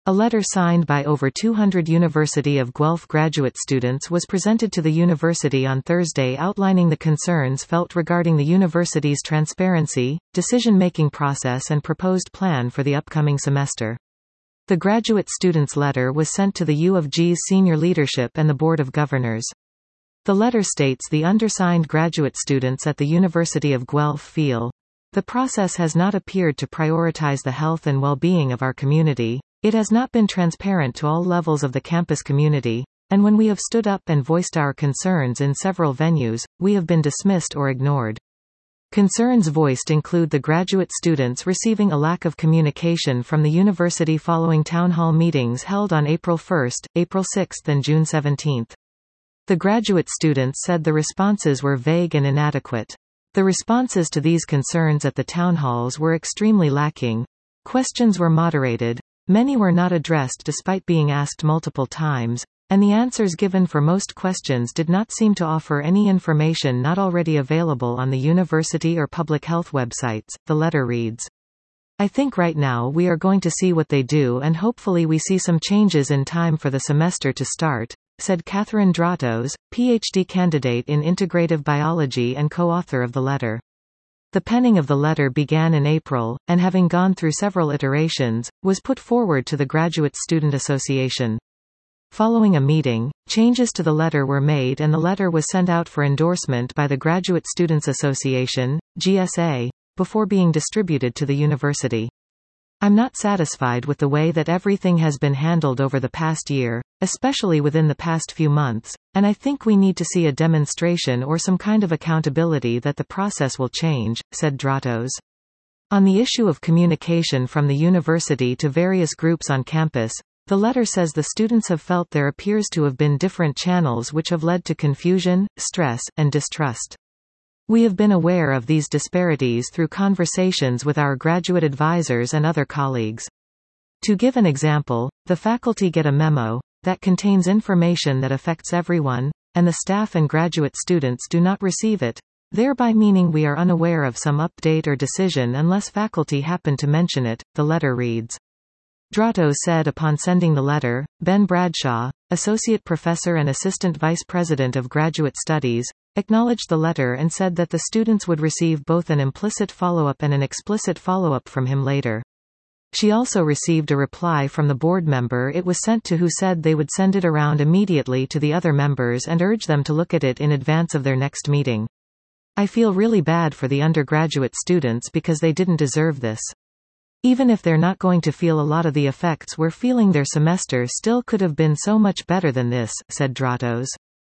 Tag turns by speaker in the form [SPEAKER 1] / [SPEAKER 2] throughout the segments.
[SPEAKER 1] A letter signed by over 200 University of Guelph graduate students was presented to the university on Thursday outlining the concerns felt regarding the university's transparency, decision-making process and proposed plan for the upcoming semester. The graduate students' letter was sent to the U of G's senior leadership and the Board of Governors. The letter states the undersigned graduate students at the University of Guelph feel the process has not appeared to prioritize the health and well-being of our community. It has not been transparent to all levels of the campus community, and when we have stood up and voiced our concerns in several venues, we have been dismissed or ignored. Concerns voiced include the graduate students receiving a lack of communication from the university following town hall meetings held on April 1, April 6 and June 17. The graduate students said the responses were vague and inadequate. The responses to these concerns at the town halls were extremely lacking. Questions were moderated. Many were not addressed despite being asked multiple times, and the answers given for most questions did not seem to offer any information not already available on the university or public health websites. The letter reads, I think right now we are going to see what they do and hopefully we see some changes in time for the semester to start, said Catherine Dratos, PhD candidate in integrative biology and co-author of the letter. The penning of the letter began in April, and having gone through several iterations, was put forward to the Graduate Student Association. Following a meeting, changes to the letter were made and the letter was sent out for endorsement by the Graduate Students Association, GSA, before being distributed to the university. I'm not satisfied with the way that everything has been handled over the past year, especially within the past few months, and I think we need to see a demonstration or some kind of accountability that the process will change, said Dratos. On the issue of communication from the university to various groups on campus, the letter says the students have felt there appears to have been different channels which have led to confusion, stress, and distrust. We have been aware of these disparities through conversations with our graduate advisors and other colleagues. To give an example, the faculty get a memo that contains information that affects everyone, and the staff and graduate students do not receive it, thereby meaning we are unaware of some update or decision unless faculty happen to mention it, the letter reads. Dratos said upon sending the letter, Ben Bradshaw, Associate Professor and Assistant Vice President of Graduate Studies, acknowledged the letter and said that the students would receive both an implicit follow-up and an explicit follow-up from him later. She also received a reply from the board member it was sent to who said they would send it around immediately to the other members and urge them to look at it in advance of their next meeting. I feel really bad for the undergraduate students because they didn't deserve this. Even if they're not going to feel a lot of the effects we're feeling, their semester still could have been so much better than this, said Dratos.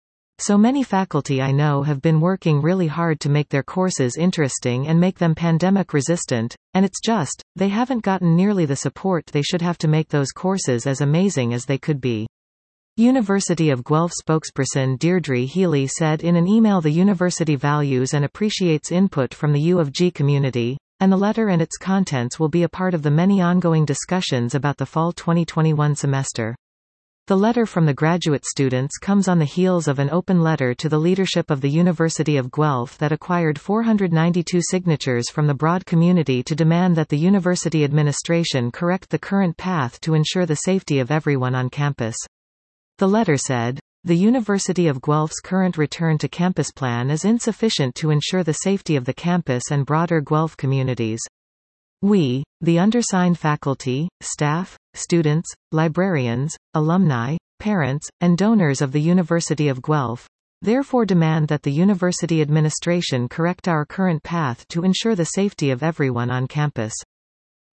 [SPEAKER 1] So many faculty I know have been working really hard to make their courses interesting and make them pandemic resistant, and it's just, they haven't gotten nearly the support they should have to make those courses as amazing as they could be. University of Guelph spokesperson Deirdre Healy said in an email the university values and appreciates input from the U of G community, and the letter and its contents will be a part of the many ongoing discussions about the fall 2021 semester. The letter from the graduate students comes on the heels of an open letter to the leadership of the University of Guelph that acquired 492 signatures from the broad community to demand that the university administration correct the current path to ensure the safety of everyone on campus. The letter said, "The University of Guelph's current return to campus plan is insufficient to ensure the safety of the campus and broader Guelph communities. We, the undersigned faculty, staff, students, librarians, alumni, parents, and donors of the University of Guelph, therefore demand that the university administration correct our current path to ensure the safety of everyone on campus."